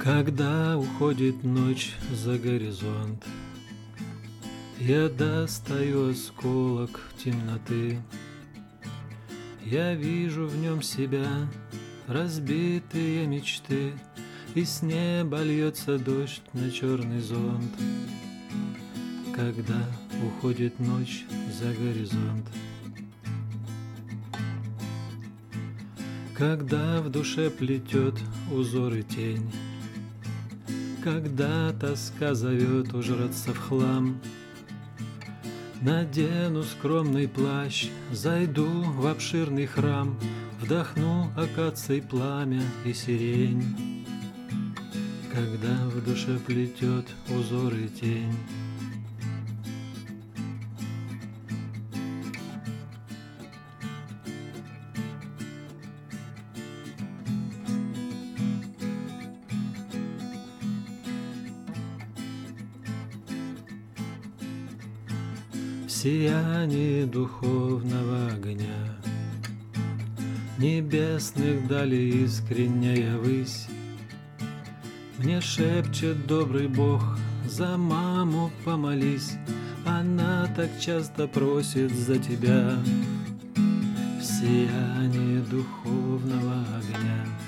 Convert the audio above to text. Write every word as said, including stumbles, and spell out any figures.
Когда уходит ночь за горизонт, я достаю осколок темноты. Я вижу в нем себя, разбитые мечты, и с неба льется дождь на черный зонт. Когда уходит ночь за горизонт, когда в душе плетет узоры тень, когда тоска зовет ужраться в хлам, надену скромный плащ, зайду в обширный храм, вдохну акаций пламя и сирень. Когда в душе плетет узоры тень, в сиянии духовного огня небесных далей искренняя высь мне шепчет добрый Бог: за маму помолись, она так часто просит за тебя. В сиянии духовного огня